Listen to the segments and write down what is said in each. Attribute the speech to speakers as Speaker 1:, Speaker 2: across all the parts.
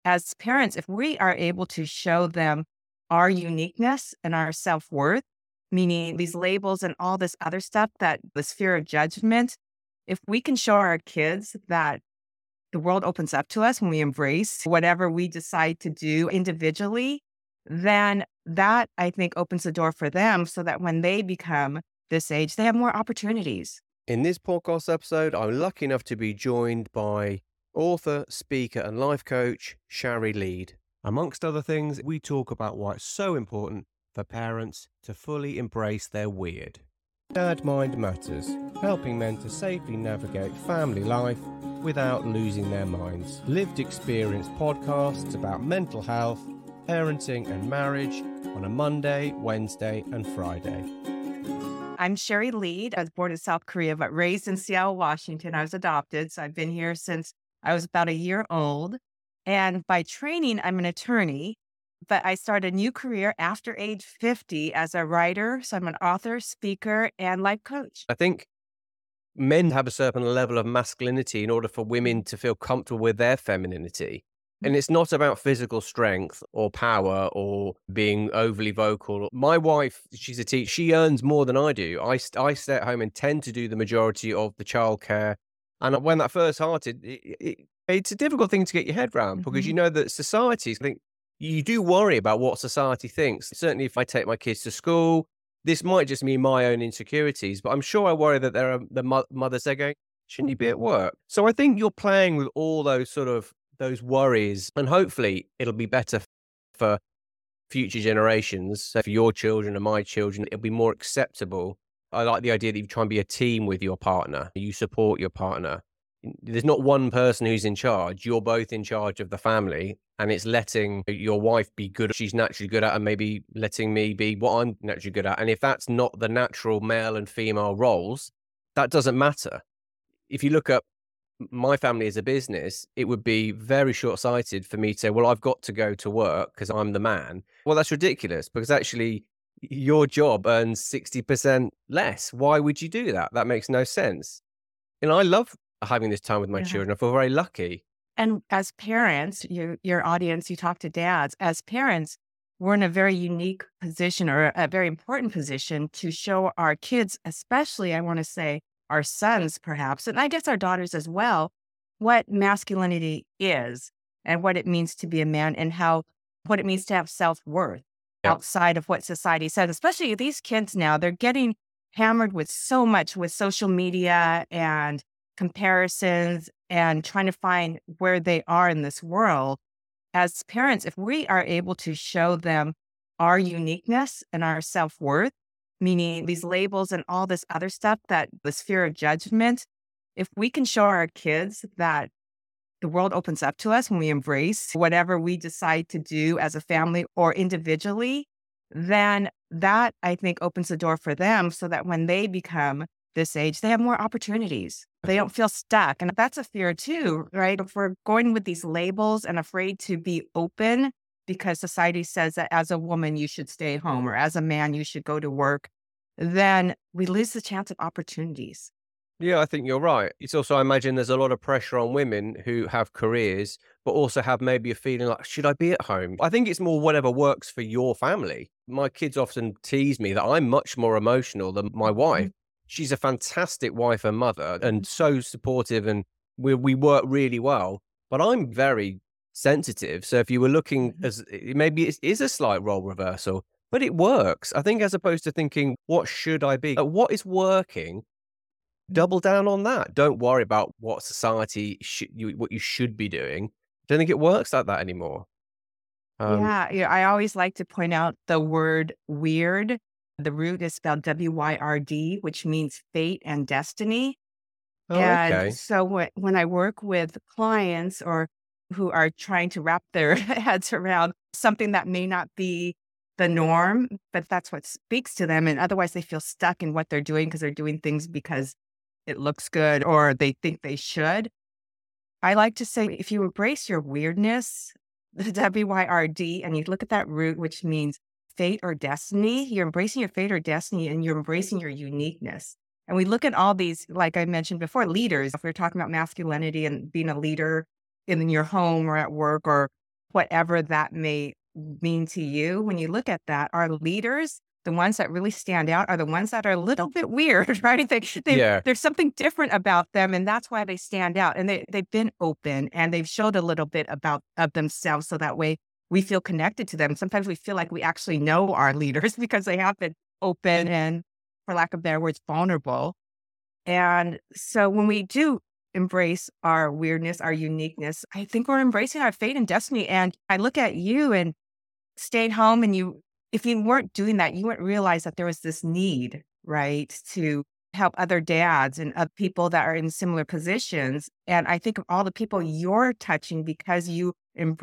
Speaker 1: as parents, if we are able to show them our uniqueness and our self-worth, meaning these labels and all this other stuff, that this fear of judgment, if we can show our kids that the world opens up to us when we embrace whatever we decide to do individually, then that I think opens the door for them so that when they become this age, they have more opportunities.
Speaker 2: In this podcast episode, I'm lucky enough to be joined by author, speaker, and life coach Shari Lead. Amongst other things, we talk about why it's so important for parents to fully embrace their weird. Dad Mind Matters, helping men to safely navigate family life without losing their minds. Lived experience podcasts about mental health, parenting, and marriage on a Monday, Wednesday, and Friday.
Speaker 1: I'm Shari Lead. I was born in South Korea, but raised in Seattle, Washington. I was adopted, so I've been here since I was about a year old. And by training, I'm an attorney, but I started a new career after age 50 as a writer. So I'm an author, speaker, and life coach.
Speaker 2: I think men have a certain level of masculinity in order for women to feel comfortable with their femininity. And it's not about physical strength or power or being overly vocal. My wife, she's a teacher. She earns more than I do. I stay at home and tend to do the majority of the childcare. And when that first started, it's a difficult thing to get your head around because you know that society, I think you do worry about what society thinks. Certainly if I take my kids to school, this might just mean my own insecurities, but I'm sure I worry that there are the mothers there going, shouldn't you be at work? So I think you're playing with all those sort of those worries, and hopefully it'll be better for future generations. So for your children and my children, it'll be more acceptable. I like the idea that you try and be a team with your partner. You support your partner. There's not one person who's in charge. You're both in charge of the family, and it's letting your wife be good. She's naturally good at, and maybe letting me be what I'm naturally good at. And if that's not the natural male and female roles, that doesn't matter. If you look at my family as a business, it would be very short-sighted for me to say, well, I've got to go to work because I'm the man. Well, that's ridiculous because actually your job earns 60% less. Why would you do that? That makes no sense. And I love having this time with my
Speaker 1: Yeah.
Speaker 2: children. I feel very lucky.
Speaker 1: And as parents, your audience, you talk to dads. As parents, we're in a very unique position or a very important position to show our kids, especially, I want to say, our sons, perhaps, and I guess our daughters as well, what masculinity is and what it means to be a man and what it means to have self-worth
Speaker 2: Yeah.
Speaker 1: outside of what society says. Especially these kids now, they're getting hammered with so much with social media and comparisons and trying to find where they are in this world. As parents, if we are able to show them our uniqueness and our self-worth, meaning these labels and all this other stuff, that this fear of judgment, if we can show our kids that the world opens up to us when we embrace whatever we decide to do as a family or individually, then that I think opens the door for them so that when they become this age, they have more opportunities. They don't feel stuck. And that's a fear too, right? If we're going with these labels and afraid to be open because society says that as a woman, you should stay home or as a man, you should go to work, then we lose the chance of opportunities.
Speaker 2: Yeah, I think you're right. It's also, I imagine there's a lot of pressure on women who have careers, but also have maybe a feeling like, should I be at home? I think it's more whatever works for your family. My kids often tease me that I'm much more emotional than my wife.
Speaker 1: Mhm.
Speaker 2: She's a fantastic wife and mother and so supportive, and we work really well. But I'm very sensitive. So if you were looking
Speaker 1: Mhm.
Speaker 2: as maybe it is a slight role reversal, but it works. I think as opposed to thinking, what should I be? What is working? Double down on that. Don't worry about what society what you should be doing. Don't think it works like that anymore. Um,
Speaker 1: Yeah, yeah. I always like to point out the word weird. The root is spelled WYRD, which means fate and destiny.
Speaker 2: oh,
Speaker 1: And
Speaker 2: okay.
Speaker 1: so when I work with clients or who are trying to wrap their heads around something that may not be the norm, but that's what speaks to them. And otherwise they feel stuck in what they're doing because they're doing things because it looks good or they think they should. I like to say, if you embrace your weirdness, the WYRD, and you look at that root, which means fate or destiny, you're embracing your fate or destiny and you're embracing your uniqueness. And we look at all these, like I mentioned before, leaders. If we're talking about masculinity and being a leader in your home or at work or whatever that may mean to you. When you look at that, our leaders, the ones that really stand out, are the ones that are a little bit weird, right?
Speaker 2: Yeah.
Speaker 1: There's something different about them, and that's why they stand out. And they've been open and they've showed a little bit of themselves, so that way we feel connected to them. Sometimes we feel like we actually know our leaders because they have been open and, for lack of better words, vulnerable. And so when we do embrace our weirdness, our uniqueness, I think we're embracing our fate and destiny. And I look at you and stayed home, and if you weren't doing that, you wouldn't realize that there was this need, right, to help other dads and other people that are in similar positions. And I think of all the people you're touching because you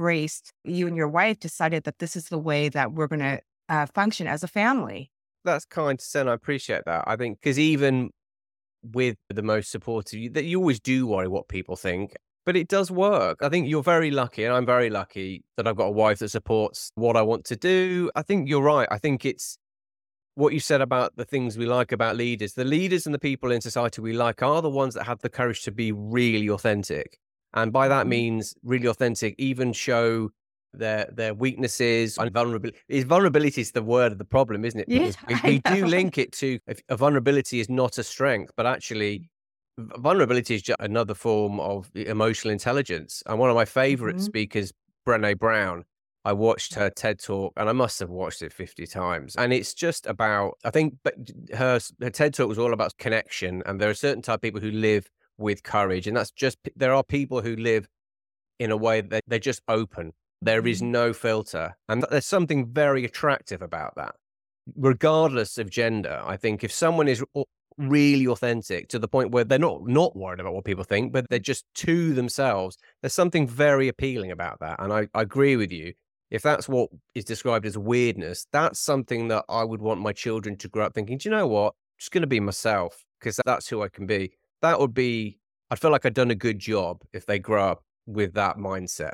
Speaker 1: and your wife decided that this is the way that we're going to function as a family.
Speaker 2: That's kind to say, and I appreciate that. I think because even with the most supportive, that you always do worry what people think, but it does work. I think you're very lucky, and I'm very lucky that I've got a wife that supports what I want to do. I think you're right. I think it's what you said about the things we like about leaders. The leaders and the people in society we like are the ones that have the courage to be really authentic. And by that
Speaker 1: Mhm.
Speaker 2: means really authentic, even show their weaknesses and vulnerability. Vulnerability is the word of the problem, isn't it?
Speaker 1: Yeah,
Speaker 2: Because we
Speaker 1: I
Speaker 2: do
Speaker 1: know.
Speaker 2: link it to a vulnerability is not a strength, but actually vulnerability is just another form of emotional intelligence. And one of my favorite
Speaker 1: Mhm.
Speaker 2: speakers, Brené Brown, I watched her TED talk, and I must have watched it 50 times. And it's just about, I think, but her TED talk was all about connection. And there are certain type of people who live with courage, and that's just there are people who live in a way that they're just open. There is
Speaker 1: Mhm.
Speaker 2: no filter, and there's something very attractive about that. Regardless of gender, I think if someone is really authentic to the point where they're not worried about what people think, but they're just to themselves, there's something very appealing about that. And I agree with you. If that's what is described as weirdness, that's something that I would want my children to grow up thinking, do you know what? I'm just going to be myself because that's who I can be. That would be, I feel like I've done a good job if they grow up with that mindset.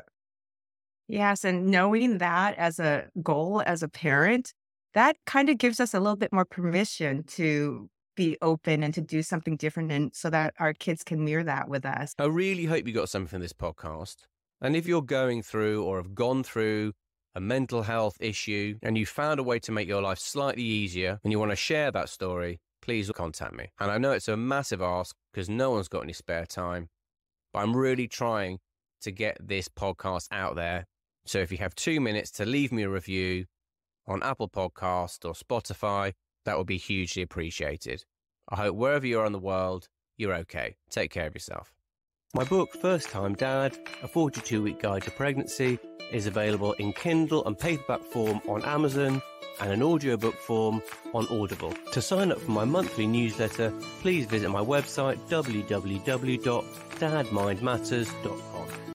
Speaker 1: Yes, and knowing that as a goal as a parent, that kind of gives us a little bit more permission to be open and to do something different, and so that our kids can mirror that with us.
Speaker 2: I really hope you got something from this podcast. And if you're going through or have gone through a mental health issue and you found a way to make your life slightly easier and you want to share that story, please contact me. And I know it's a massive ask because no one's got any spare time, but I'm really trying to get this podcast out there. So if you have 2 minutes to leave me a review on Apple Podcast or Spotify, that would be hugely appreciated. I hope wherever you are in the world, you're okay. Take care of yourself. My book, First Time Dad, a 42-week guide to pregnancy, is available in Kindle and paperback form on Amazon and an audiobook form on Audible. To sign up for my monthly newsletter, please visit my website, www.dadmindmatters.com.